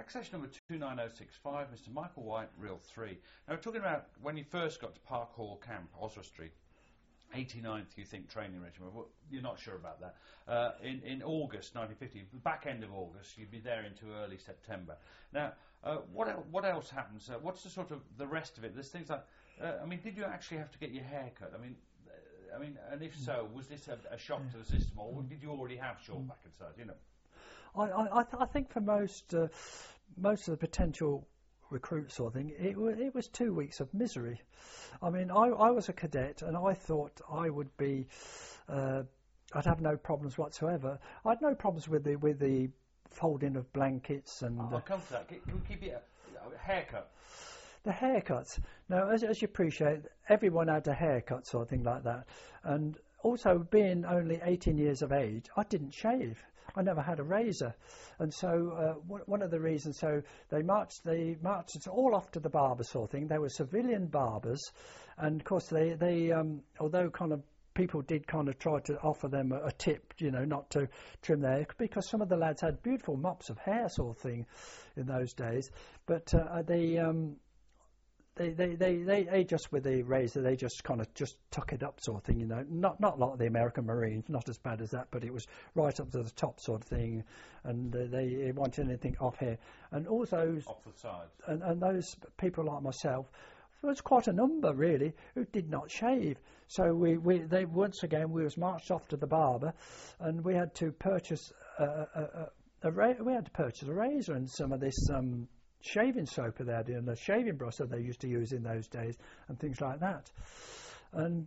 Accession number 29065, Mr. Michael White, Reel 3. Now, we're talking about when you first got to Park Hall Camp, Oswestry, 89th, you think, training regiment. Well, you're not sure about that. In August 1950, the back end of August, you'd be there into early September. Now, what else happens? What's the sort of the rest of it? There's things like, I mean, did you actually have to get your hair cut? I mean, and if so, was this a shock to the system, or did you already have short back and sides? You know. I think for most of the potential recruits sort of thing, it was 2 weeks of misery. I mean, I was a cadet and I thought I would be, I'd have no problems whatsoever. I had no problems with the folding of blankets and. I'll come to that. Can we keep it a haircut? The haircuts. Now, as you appreciate, everyone had a haircut sort of thing like that, and also being only 18 years of age, I didn't shave. I never had a razor, and so one of the reasons, so they marched us all off to the barber sort of thing. They were civilian barbers, and of course they although kind of people did kind of try to offer them a tip, you know, not to trim their hair, because some of the lads had beautiful mops of hair sort of thing in those days, but They just with the razor, they just kind of just tuck it up sort of thing, you know, not like the American Marines, not as bad as that, but it was right up to the top sort of thing, and they wanted anything off here, and also off the sides, and those people like myself. There was quite a number really who did not shave, so we once again we was marched off to the barber, and we had to purchase a razor and some of this shaving soap they had and the shaving brush that they used to use in those days and things like that, and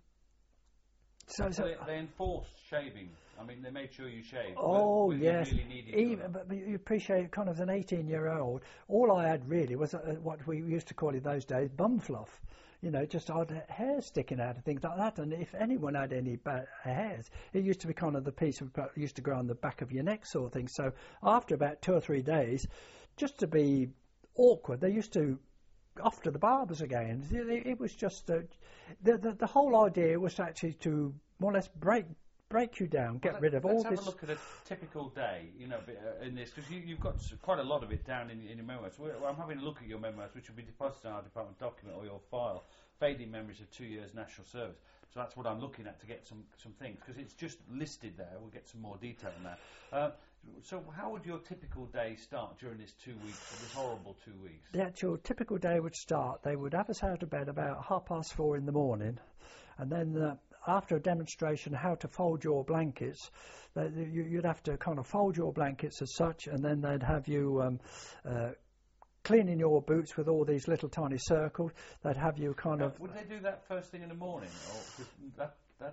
so they enforced shaving. I mean, they made sure you shaved. Oh yes, you really needed but you appreciate, kind of as an 18-year-old, all I had really was what we used to call in those days bum fluff. You know, just odd hair sticking out and things like that. And if anyone had any bad hairs, it used to be kind of the piece of used to grow on the back of your neck sort of thing. So after about 2 or 3 days, just to be awkward, they used to off to the barbers again. It was just the whole idea was actually to more or less break you down, get rid of all this. Let's have a look at a typical day, you know, in this, because you've got quite a lot of it down in your memoirs. I'm having a look at your memoirs, which will be deposited in our department document or your file, Fading Memories of 2 Years National Service. So that's what I'm looking at to get some things, because it's just listed there. We'll get some more detail on that. So how would your typical day start during this 2 weeks, this horrible 2 weeks? The actual typical day would start, they would have us out of bed about 4:30 in the morning, and then after a demonstration how to fold your blankets, you'd have to kind of fold your blankets as such, and then they'd have you cleaning your boots with all these little tiny circles. They'd have you kind of. Would they do that first thing in the morning, or that?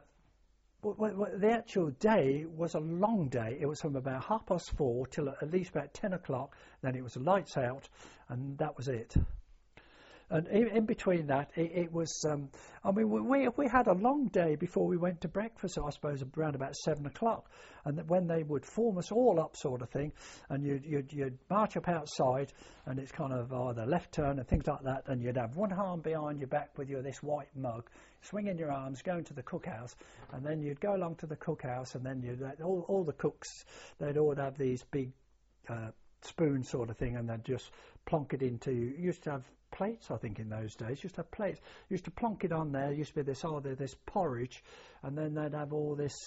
Well, the actual day was a long day. It was from about 4:30 till at least about 10 o'clock. Then it was lights out, and that was it. And in between that, it was. I mean, we had a long day before we went to breakfast. I suppose around about 7 o'clock, and when they would form us all up, sort of thing, and you'd march up outside, and it's kind of either left turn and things like that, and you'd have one arm behind your back with this white mug, swinging your arms, going to the cookhouse, and then you'd go along to the cookhouse, and then all the cooks, they'd all have these big spoon sort of thing, and they'd just plonk it into. You used to have plates, I think, in those days. Used to have plates. Used to plonk it on there. Used to be this porridge, and then they'd have all this.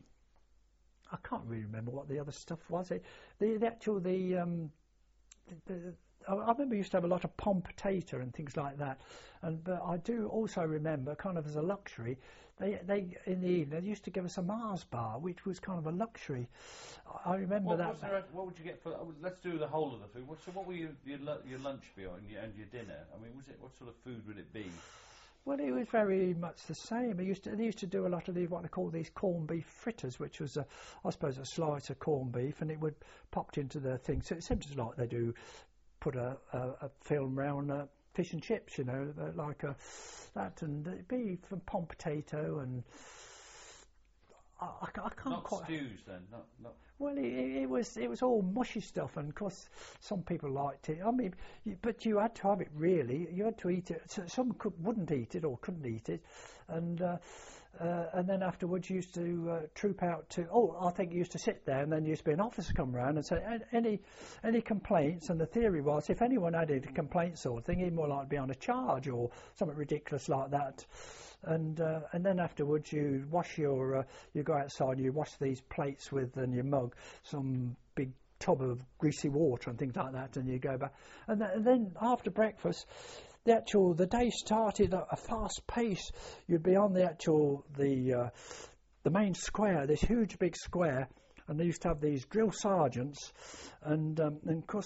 I can't really remember what the other stuff was. I remember used to have a lot of pommes potato and things like that, but I do also remember, kind of as a luxury, they in the evening they used to give us a Mars bar, which was kind of a luxury. I remember that. What would you get for? Let's do the whole of the food. So what were your lunch be and your dinner? I mean, what sort of food would it be? Well, it was very much the same. They used to do a lot of what they call these corned beef fritters, which was, I suppose, a slice of corned beef, and it would popped into the thing. So it seems like they do put a film round fish and chips, you know, like that, and it'd be from pommes potato and. I can't not quite. Stews then, not. Well, it was all mushy stuff, and of course some people liked it. I mean, but you had to have it really. You had to eat it. Some wouldn't eat it or couldn't eat it, and And then afterwards you used to troop out to, I think you used to sit there, and then used to be an officer come around and say, any complaints? And the theory was, if anyone had any complaints sort of thing, he'd more likely be on a charge or something ridiculous like that. And then afterwards you wash you go outside, you wash these plates with, and your mug, some big tub of greasy water and things like that, and you go back. And then after breakfast, the day started at a fast pace. You'd be on the main square, this huge big square, and they used to have these drill sergeants, and of course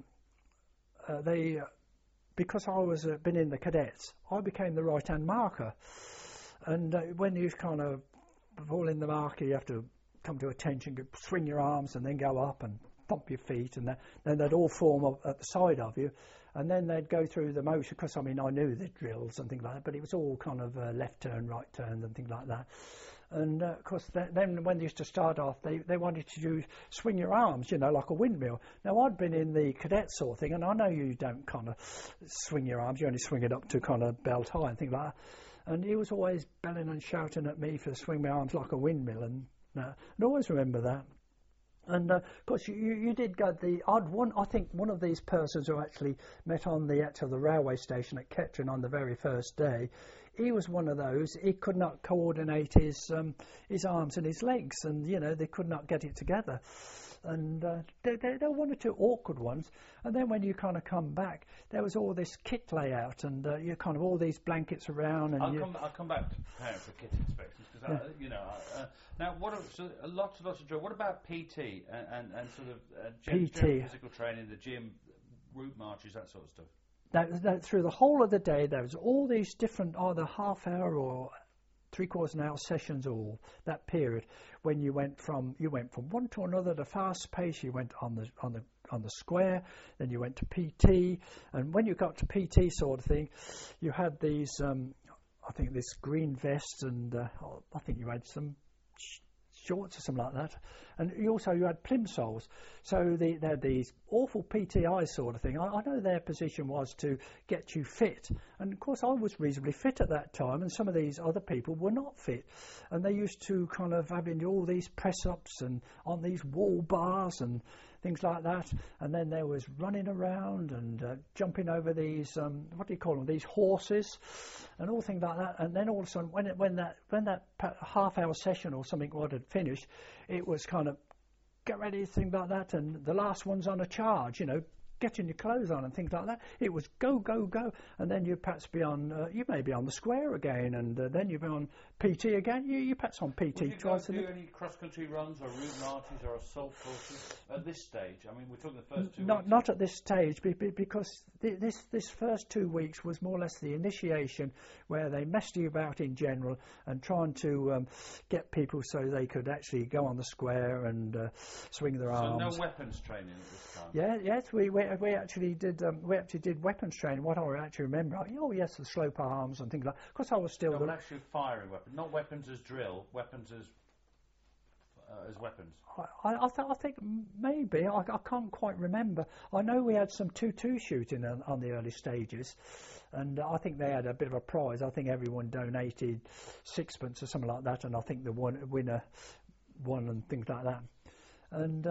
because I was been in the cadets, I became the right hand marker, and when you kind of fall in the marker, you have to come to attention, swing your arms, and then go up and thump your feet, and then they'd all form up at the side of you. And then they'd go through the motion, because, I mean, I knew the drills and things like that, but it was all kind of left turn, right turn and things like that. And, of course, then when they used to start off, they wanted to swing your arms, like a windmill. Now, I'd been in the cadet sort of thing, and I know you don't kind of swing your arms. You only swing it up to kind of belt high and things like that. And he was always belling and shouting at me for swing my arms like a windmill. And I always remember that. And, of course, you did get the odd one. I think one of these persons who actually met on the railway station at Kettering on the very first day, he was one of those. He could not coordinate his arms and his legs, and, they could not get it together. And there were one or two awkward ones. And then when you kind of come back, there was all this kit layout, and you kind of all these blankets around. And I'll come back to preparing for kit inspections, because now lots of drill. What about PT and sort of general physical training, the gym, route marches, that sort of stuff? Now, through the whole of the day, there was all these different, either half hour or 3/4 an hour sessions, all that period when you went from one to another at a fast pace. You went on the square, then you went to PT, and when you got to PT sort of thing, you had these I think this green vest, and I think you had some shorts or something like that, and you had plimsolls. So they had these awful PTI sort of thing. I know their position was to get you fit, and of course I was reasonably fit at that time, and some of these other people were not fit, and they used to kind of having all these press ups and on these wall bars and things like that, and then there was running around and jumping over these what do you call them, these horses, and all things like that. And then all of a sudden, when that half-hour session or something had finished, it was kind of get ready, things like that, and the last one's on a charge, getting your clothes on and things like that. It was go, go, go, and then you perhaps be on, you may be on the square again, and then you'll be on PT again. You perhaps on PT. Would you do any cross-country runs or route marches or assault courses at this stage? I mean, we're talking the first 2 weeks. Not at this stage, because this first 2 weeks was more or less the initiation, where they messed you about in general and trying to get people so they could actually go on the square and swing their arms. So no weapons training at this time? Yes, we actually did weapons training. What I actually remember, yes, the slope arms and things like that. Of course, I was still... actually firing weapons, not weapons as drill, weapons as weapons. I think maybe, I can't quite remember. I know we had some 2-2 shooting on the early stages, and I think they had a bit of a prize. I think everyone donated sixpence or something like that, and I think the winner won and things like that. And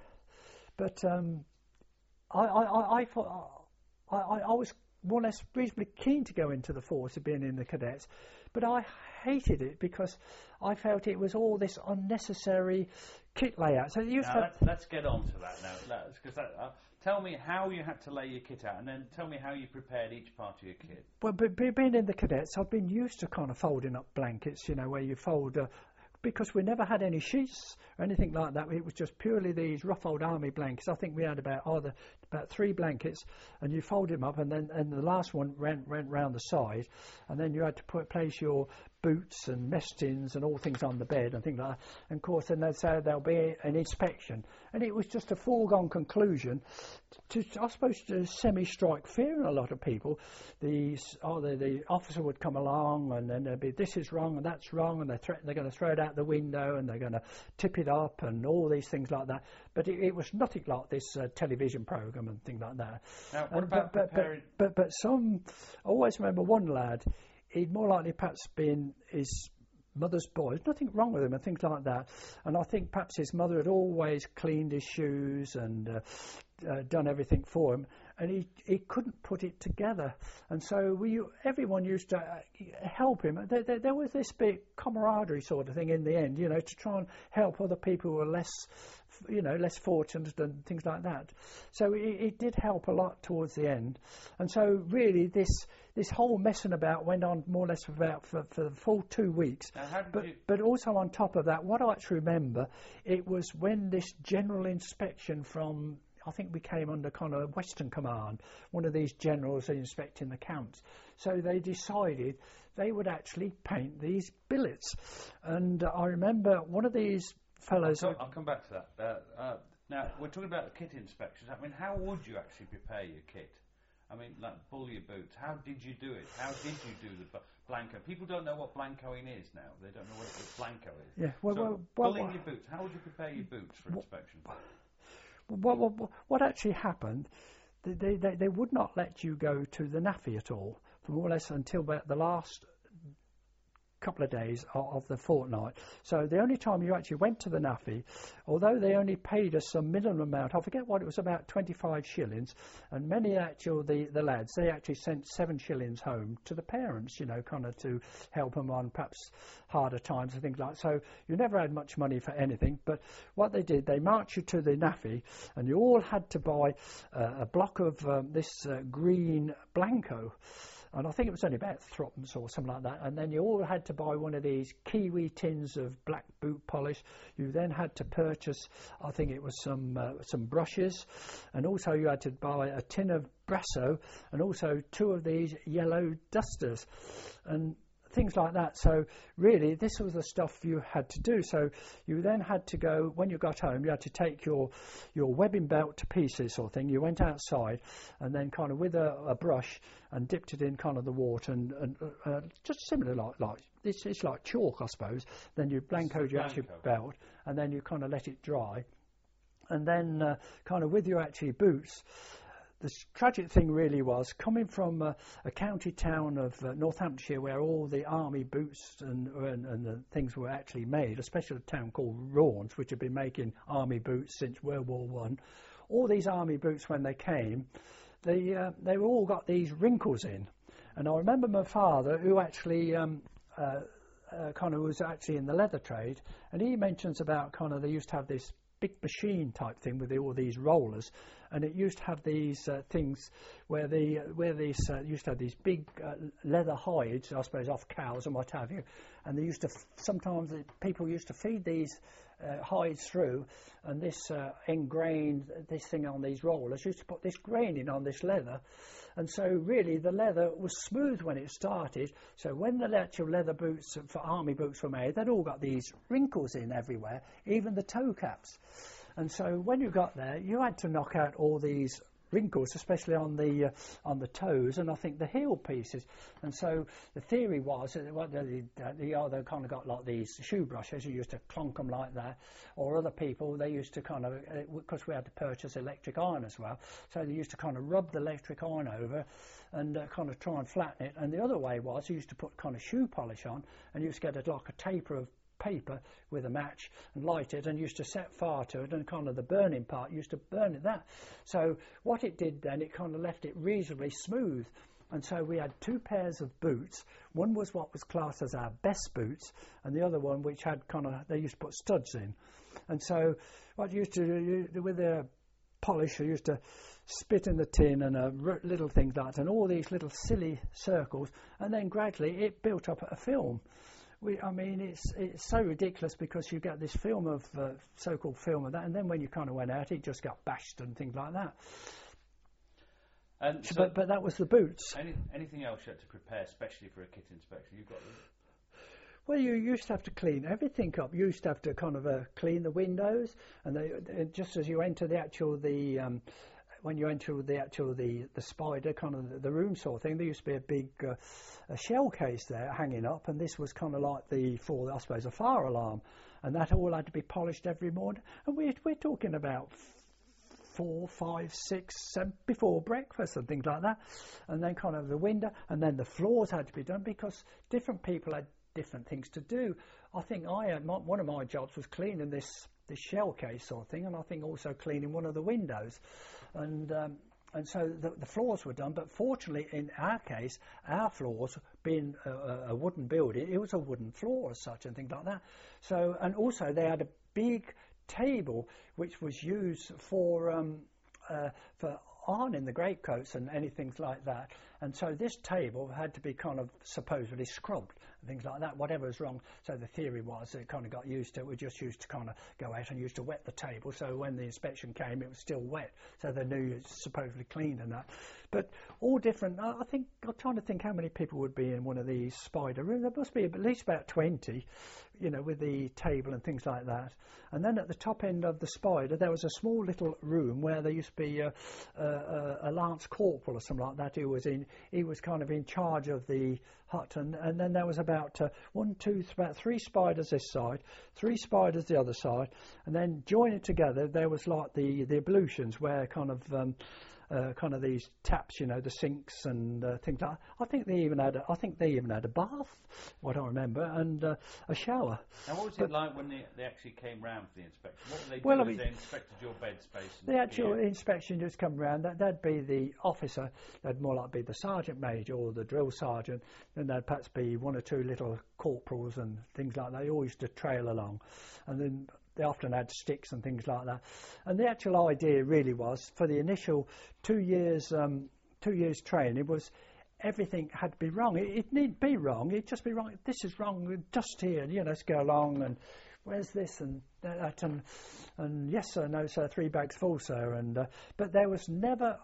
I thought I was more or less reasonably keen to go into the force of being in the cadets, but I hated it because I felt it was all this unnecessary kit layout. So let's get on to that now. Tell me how you had to lay your kit out, and then tell me how you prepared each part of your kit. Well, being in the cadets, I've been used to kind of folding up blankets, where you fold... because we never had any sheets or anything like that. It was just purely these rough old army blankets. I think we had about 3 blankets, and you fold them up, and the last one went round the side, and then you had to place your boots and mess tins and all things on the bed and things like that. And of course, then they'd say there'll be an inspection, and it was just a foregone conclusion I suppose to semi-strike fear in a lot of people. The officer would come along, and then there'd be this is wrong and that's wrong, and they're going to throw it out the window, and they're going to tip it up and all these things like that. But it was nothing like this television program and things like that. Now, what about preparing? But some, I always remember one lad. He'd more likely perhaps been his mother's boy. There's nothing wrong with him and things like that. And I think perhaps his mother had always cleaned his shoes and done everything for him, and he couldn't put it together. And so everyone used to help him. There was this big camaraderie sort of thing in the end, to try and help other people who were less fortunate and things like that. So it did help a lot towards the end. And so really this whole messing about went on more or less for the full 2 weeks. But also on top of that, what I actually remember, it was when this general inspection from, I think we came under kind of Western Command, one of these generals inspecting the camps. So they decided they would actually paint these billets. And I remember one of these fellows... I'll come back to that. Now, we're talking about the kit inspections. I mean, how would you actually prepare your kit? I mean, like bull your boots. How did you do it? How did you do the blanco? People don't know what blancoing is now. They don't know what blanco is. Yeah. Bullying your boots. How would you prepare your boots for inspection? What actually happened, they would not let you go to the NAAFI at all, for more or less until about the last couple of days of the fortnight. So the only time you actually went to the NAAFI, although they only paid us some minimum amount, I forget what it was, about 25 shillings, and many the lads, they actually sent 7 shillings home to the parents, kind of to help them on perhaps harder times and things like that. So you never had much money for anything, but what they did, they marched you to the NAAFI, and you all had to buy a block of this green Blanco. And I think it was only about threepence or something like that. And then you all had to buy one of these Kiwi tins of black boot polish. You then had to purchase, I think it was some brushes. And also you had to buy a tin of Brasso and also 2 of these yellow dusters and things like that. So really, this was the stuff you had to do. So you then had to go, when you got home, you had to take your webbing belt to pieces sort of thing. You went outside and then kind of with a brush and dipped it in kind of the water and just similar like it's like chalk, I suppose. Then you blancoed your actual belt and then you kind of let it dry. And then kind of with your actually boots, the tragic thing really was coming from a county town of Northamptonshire where all the army boots and the things were actually made, especially a town called Raunds, which had been making army boots since World War One. All these army boots, when they came, they were all got these wrinkles in. And I remember my father, who actually kind of was actually in the leather trade, and he mentions about kind of they used to have this big machine type thing with all these rollers, and it used to have these things where these used to have these big leather hides, I suppose, off cows and what have you, and they used to sometimes people used to feed these hides through, and this engrained this thing on these rollers used to put this graining on this leather. And so really the leather was smooth when it started. So when the actual leather boots for army boots were made, they'd all got these wrinkles in everywhere, even the toe caps. And so when you got there, you had to knock out all these wrinkles, especially on the toes and I think the heel pieces. And so the theory was that they either kind of got like these shoe brushes, you used to clonk them like that, or other people, they used to kind of, because we had to purchase electric iron as well, so they used to kind of rub the electric iron over and kind of try and flatten it. And the other way was you used to put kind of shoe polish on, and you used to get like a taper of paper with a match and light it, and used to set fire to it, and kind of the burning part used to burn it that. So what it did then, it kind of left it reasonably smooth. And so we had 2 pairs of boots. One was what was classed as our best boots, and the other one which had kind of, they used to put studs in. And so what you used to do with the polish, you used to spit in the tin and little things like that, and all these little silly circles, and then gradually it built up a film. I mean, it's so ridiculous because you get this film of so-called film of that, and then when you kind of went out, it just got bashed and things like that. And so but that was the boots. Anything else you had to prepare, especially for a kit inspection? You've got. Well, you used to have to clean everything up. You used to have to kind of clean the windows, and just as you enter when you enter the spider kind of the room sort of thing, there used to be a big a shell case there hanging up, and this was kind of like I suppose a fire alarm, and that all had to be polished every morning. And we're talking about 4, 5, 6, 7 before breakfast and things like that, and then kind of the window, and then the floors had to be done because different people had different things to do. I think one of my jobs was cleaning this shell case sort of thing, and I think also cleaning one of the windows, and so the floors were done. But fortunately, in our case, our floors, being a wooden building, it was a wooden floor as such and things like that. So, and also they had a big table which was used for ironing the greatcoats and anything like that. And so this table had to be kind of supposedly scrubbed and things like that, whatever was wrong. So the theory was it kind of got used to it. We just used to kind of go out and used to wet the table. So when the inspection came, it was still wet. So they knew it's supposedly clean and that. But all different. I think, I'm trying to think how many people would be in one of these spider rooms. There must be at least about 20, you know, with the table and things like that. And then at the top end of the spider, there was a small little room where there used to be a lance corporal or something like that who was in. He was kind of in charge of the hut, and then there was about about 3 spiders this side, 3 spiders the other side, and then joining together there was like the ablutions where kind of these taps, you know, the sinks and things like that. I think they even had a bath, what I remember, and a shower. Now, what was it like when they actually came round for the inspection? What did they do? They inspected your bed space? The actual inspection just come round. That'd be the officer. That'd more like be the sergeant major or the drill sergeant. Then there'd perhaps be 1 or 2 little corporals and things like that. They always used to trail along, and then they often had sticks and things like that. And the actual idea really was, for the initial 2 years training, was everything had to be wrong. It needn't be wrong. It'd just be wrong. This is wrong. Dust here. You know, let's go along. And where's this and that? And yes sir, no sir. 3 bags full sir. And but there was never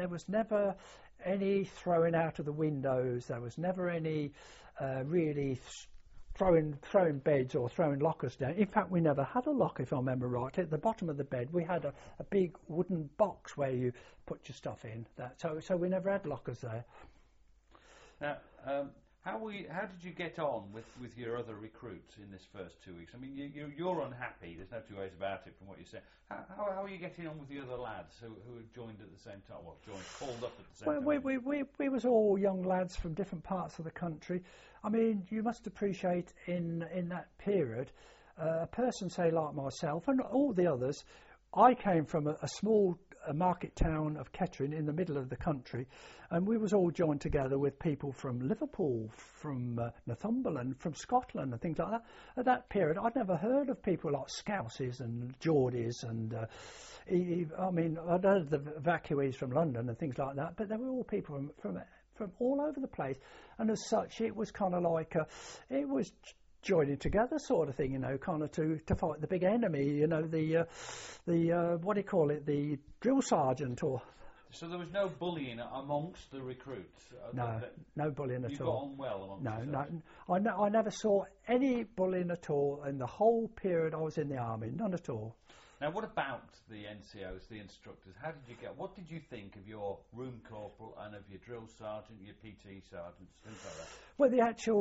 any throwing out of the windows. There was never any really throwing beds or throwing lockers down. In fact, we never had a lock, if I remember right. At the bottom of the bed, we had a big wooden box where you put your stuff in. So we never had lockers there. Now, how did you get on with your other recruits in this first 2 weeks? I mean, you're unhappy. There's no 2 ways about it from what you said. How are you getting on with the other lads who had joined at the same time? Called up at the same time? We was all young lads from different parts of the country. I mean, you must appreciate in that period, a person, say, like myself and all the others, I came from a small market town of Kettering in the middle of the country, and we was all joined together with people from Liverpool, from Northumberland, from Scotland and things like that. At that period, I'd never heard of people like Scouses and Geordies and I mean, I'd heard of the evacuees from London and things like that, but they were all people from all over the place, and as such it was kind of like it was joining together sort of thing, you know, kind of to fight the big enemy, you know, the what do you call it, the drill sergeant. Or so there was no bullying amongst the recruits? No bullying at all. You got on well amongst No, I never saw any bullying at all in the whole period I was in the army, none at all. Now, what about the NCOs, the instructors? How did you get? What did you think of your room corporal and of your drill sergeant, your PT sergeants, things like that? Well,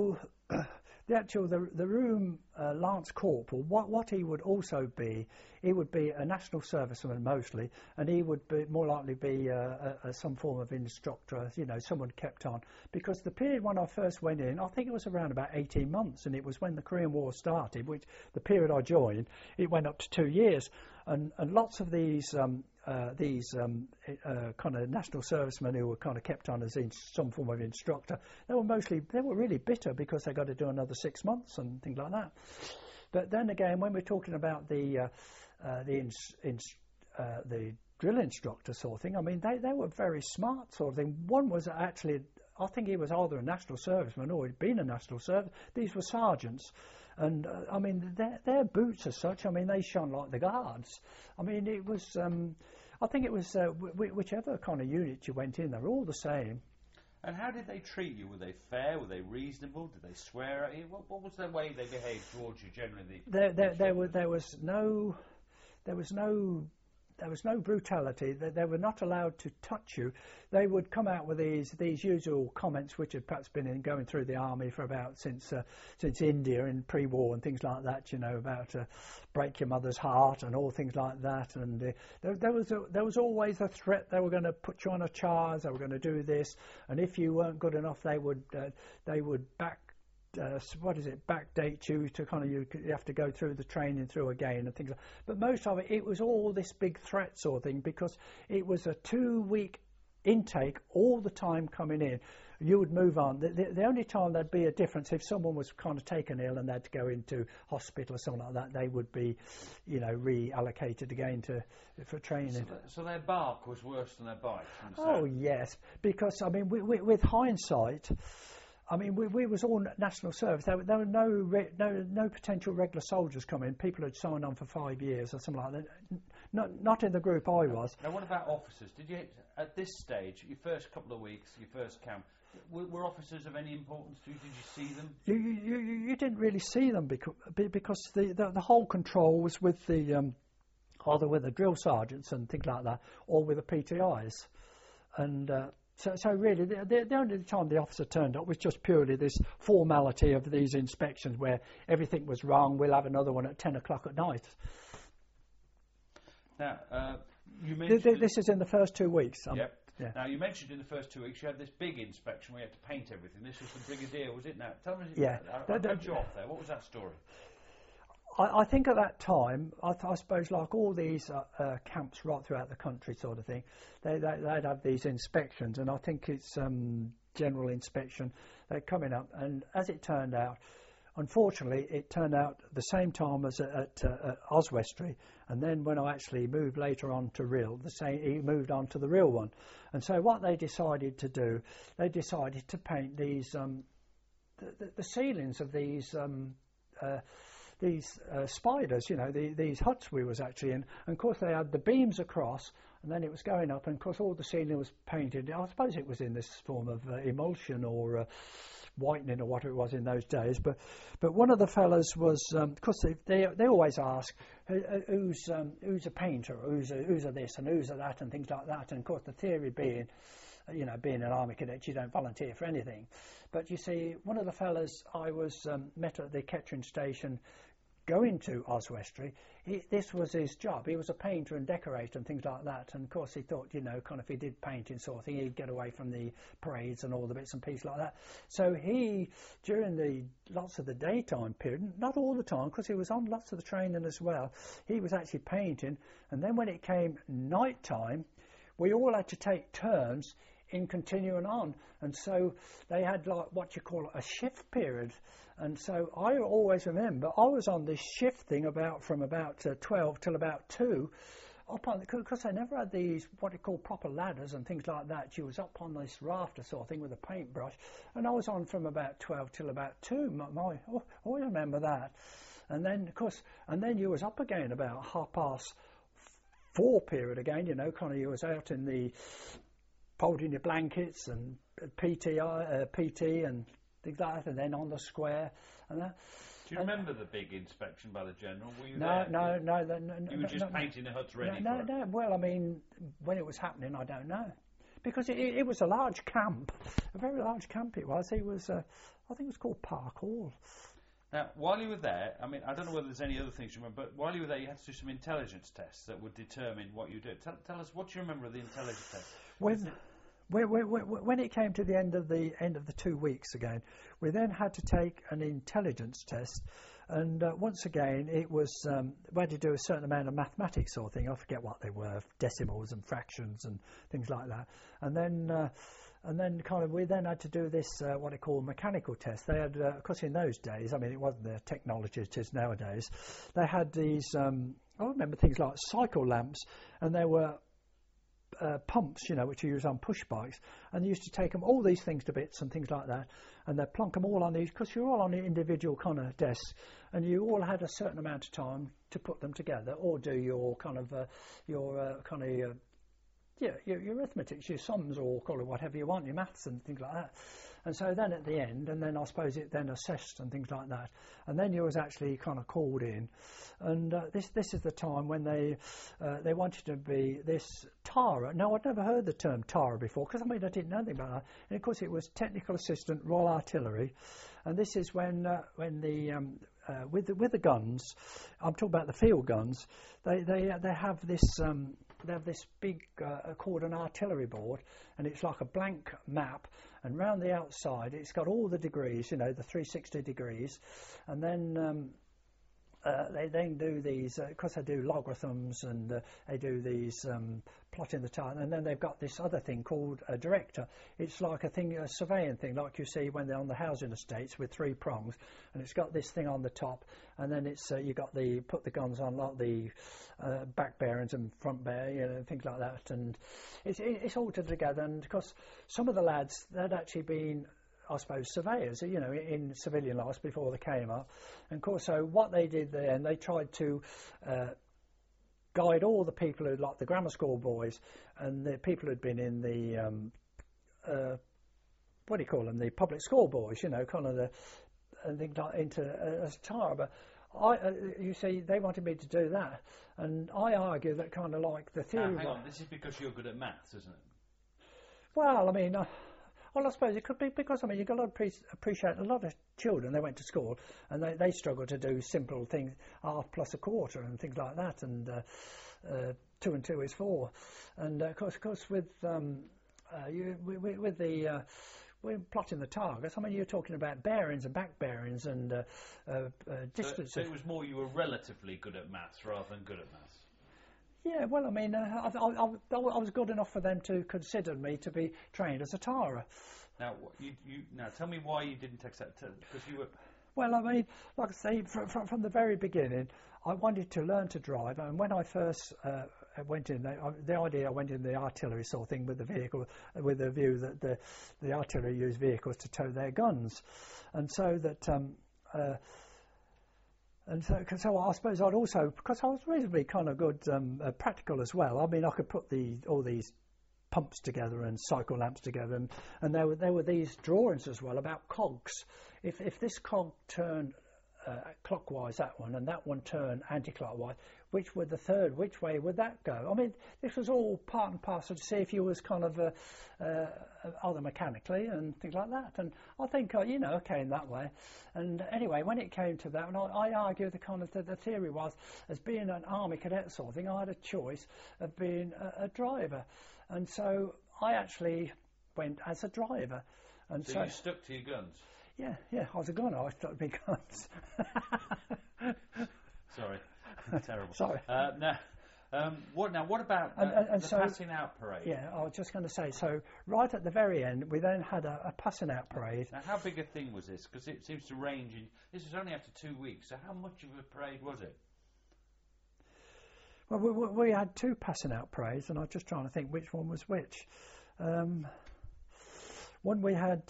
the room lance corporal, what he would also be, he would be a national serviceman mostly, and he would be more likely be some form of instructor, you know, someone kept on. Because the period when I first went in, I think it was around about 18 months, and it was when the Korean War started, which the period I joined, it went up to 2 years. And lots of these kind of national servicemen who were kind of kept on as some form of instructor, they were really bitter because they got to do another 6 months and things like that. But then again, when we're talking about the drill instructor sort of thing, I mean, they were very smart sort of thing. One was actually, I think he was either a national serviceman or he'd been a national service. These were sergeants. And, I mean, their boots as such, I mean, they shone like the guards. I mean, it was, I think it was whichever kind of unit you went in, they were all the same. And how did they treat you? Were they fair? Were they reasonable? Did they swear at you? What was the way they behaved towards you generally? There was no brutality. They were not allowed to touch you. They would come out with these usual comments which had perhaps been going through the army for about since India in pre-war and things like that. You know, about break your mother's heart and all things like that. And there was always a threat. They were going to put you on a charge. They were going to do this. And if you weren't good enough, they would backdate you to kind of you have to go through the training through again and things like that. But most of it was all this big threat sort of thing, because it was a 2-week intake all the time coming in. You would move on. The only time there'd be a difference if someone was kind of taken ill and they had to go into hospital or something like that, they would be, reallocated again for training. So their bark was worse than their bite. Oh yes, because I mean, with hindsight, I mean, we was all national service. There were no potential regular soldiers coming. People had signed on for 5 years or something like that. Not in the group I was. Now, what about officers? Did you, at this stage, your first couple of weeks, your first camp, were officers of any importance to you? Did you see them? You didn't really see them because the whole control was with the either with the drill sergeants and things like that, or with the PTIs, and. So really, the only time the officer turned up was just purely this formality of these inspections where everything was wrong. We'll have another one at 10 o'clock at night. Now, you mentioned... This is in the first 2 weeks. Yep. Yeah. Now, you mentioned in the first 2 weeks you had this big inspection where you had to paint everything. This was the Brigadier, was it? Now, tell me... Yeah. I cut you off there. What was that story? I think at that time, I suppose like all these camps right throughout the country sort of thing, they'd have these inspections, and I think it's general inspection. They're coming up, and as it turned out, unfortunately, it turned out the same time as at Oswestry, and then when I actually moved later on to Rhyl, he moved on to the Rhyl one. And so what they decided to do, they decided to paint these, the ceilings of these spiders, these huts we was actually in. And of course they had the beams across, and then it was going up, and of course all the ceiling was painted. I suppose it was in this form of emulsion or whitening or whatever it was in those days. But one of the fellas was, of course they always ask who's a painter, who's a this and who's a that and things like that. And of course the theory being, being an army cadet, you don't volunteer for anything. But you see, one of the fellas I was met at the Kettering station going to Oswestry, this was his job. He was a painter and decorator and things like that. And of course he thought, kind of if he did painting sort of thing, he'd get away from the parades and all the bits and pieces like that. So he, during lots of the daytime period, not all the time, because he was on lots of the training as well, he was actually painting. And then when it came night time, we all had to take turns in continuing on, and so they had like what you call a shift period. And so I always remember I was on this shift thing from about 12 till about 2, because they never had these what you call proper ladders and things like that. You was up on this rafter sort of thing with a paintbrush, and I was on from about 12 till about 2. I always remember that. And then of course, you was up again about 4:30 period again. Kind of you was out in the folding your blankets and PT and things like that, and then on the square and that. Do you remember the big inspection by the General? Were you No. You were just painting the huts ready for it? No. Well, I mean, when it was happening, I don't know. Because it was a large camp, a very large camp it was. It was, I think it was called Park Hall. Now, while you were there, I mean, I don't know whether there's any other things you remember, but while you were there, you had to do some intelligence tests that would determine what you did. Tell us, what do you remember of the intelligence tests? When it came to the end of the 2 weeks again, we then had to take an intelligence test, and once again it was we had to do a certain amount of mathematics sort of thing. I forget what they were, decimals and fractions and things like that. And then kind of we then had to do this what they call mechanical test. They had, of course, in those days, I mean, it wasn't the technology it is nowadays. They had these. I remember things like cycle lamps, and there were pumps, which you use on push bikes, and they used to take them, all these things to bits and things like that, and they'd plonk them all on these, because you're all on the individual kind of desks, and you all had a certain amount of time to put them together, or do your your arithmetic, your sums, or call it whatever you want, your maths and things like that. And so then at the end, and then I suppose it then assessed and things like that, and then you was actually kind of called in, and this is the time when they wanted to be this TARA. Now, I'd never heard the term TARA before, because I didn't know anything about that. And of course it was Technical Assistant Royal Artillery, and this is when with the guns, I'm talking about the field guns, they have this they have this big called an artillery board, and it's like a blank map, and round the outside it's got all the degrees, the 360 degrees, and then they then do these, because they do logarithms, and they do these plotting the time, and then they've got this other thing called a director. It's like a surveying thing, like you see when they're on the housing estates with 3 prongs, and it's got this thing on the top, and then it's you got put the guns on, like the back bearings and front bear, things like that, and it's all together. And because some of the lads, they'd actually been, I suppose, surveyors, in civilian life before they came up. And of course, so what they did then, they tried to guide all the people who, like the grammar school boys, and the people who'd been in the, what do you call them, the public school boys, kind of and things like into a Tara. But you see, they wanted me to do that. And I argue that kind of like the theory... Hang on, this is because you're good at maths, isn't it? Well, I mean... Well, I suppose it could be because, you've got to appreciate a lot of children, they went to school and they struggle to do simple things, half plus a quarter and things like that, and 2 and 2 is 4. And of course with we're plotting the targets, you're talking about bearings and back bearings and distance. So it was more you were relatively good at maths rather than good at maths? Yeah, well, I was good enough for them to consider me to be trained as a Tara. Now, now tell me why you didn't accept it, because you were... Well, like I say, from the very beginning, I wanted to learn to drive, and when I first went in, the idea I went in the artillery sort of thing with the vehicle, with the view that the artillery used vehicles to tow their guns, and so that... And so I suppose I'd also, because I was reasonably kind of good practical as well. I could put all these pumps together and cycle lamps together, and there were these drawings as well about cogs. If this cog turned clockwise, that one, and that one turned anti-clockwise, which way would that go? This was all part and parcel to see if you was kind of either mechanically and things like that. And I think, I came that way. And anyway, when it came to that, and I argued the theory was, as being an army cadet sort of thing, I had a choice of being a driver. And so I actually went as a driver. And so you stuck to your guns? Yeah, I was a gunner. I stuck to my guns. Sorry. Terrible. Sorry. What about the passing out parade? Yeah, I was just going to say, so right at the very end, we then had a passing out parade. Now, how big a thing was this? Because it seems to range in... This was only after 2 weeks, so how much of a parade was it? Well, we had 2 passing out parades, and I was just trying to think which one was which. One we had...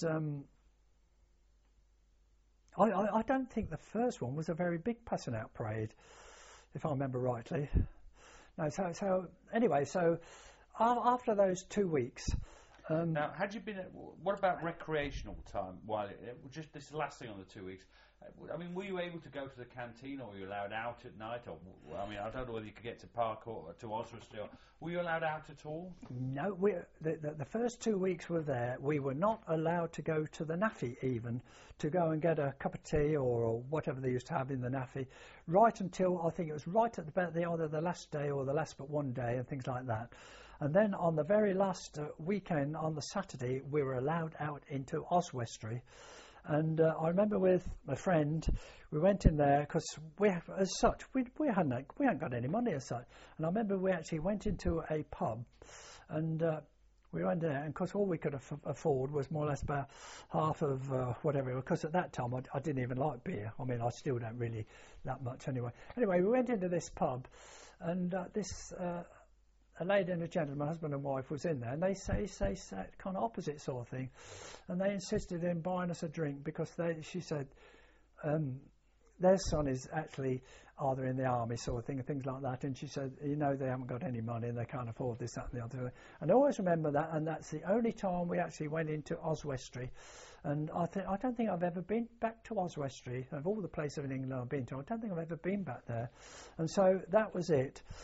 I don't think the first one was a very big passing out parade, if I remember rightly. No, so anyway, so after those 2 weeks... now, had you been... What about recreational time? While just this last thing on the 2 weeks, were you able to go to the canteen, or were you allowed out at night? Or I don't know whether you could get to Park or to Oswestry. Were you allowed out at all? No, the first 2 weeks we were there, we were not allowed to go to the NAFI even, to go and get a cup of tea or whatever they used to have in the NAFI, right until, I think it was right at about either the last day or the last but one day and things like that. And then on the very last weekend, on the Saturday, we were allowed out into Oswestry. And I remember with my friend, we went in there because we hadn't got any money as such. And I remember we actually went into a pub, and we went there, and of course all we could afford was more or less about half of whatever. Because at that time I didn't even like beer. I still don't really that much anyway. Anyway, we went into this pub, and a lady and a gentleman, husband and wife, was in there, and they sat kind of opposite sort of thing, and they insisted in buying us a drink because she said their son is actually either in the army sort of thing and things like that, and she said, they haven't got any money and they can't afford this, that and the other. And I always remember that, and that's the only time we actually went into Oswestry. And I don't think I've ever been back to Oswestry. Of all the places in England I've been to, I don't think I've ever been back there. And so that was it.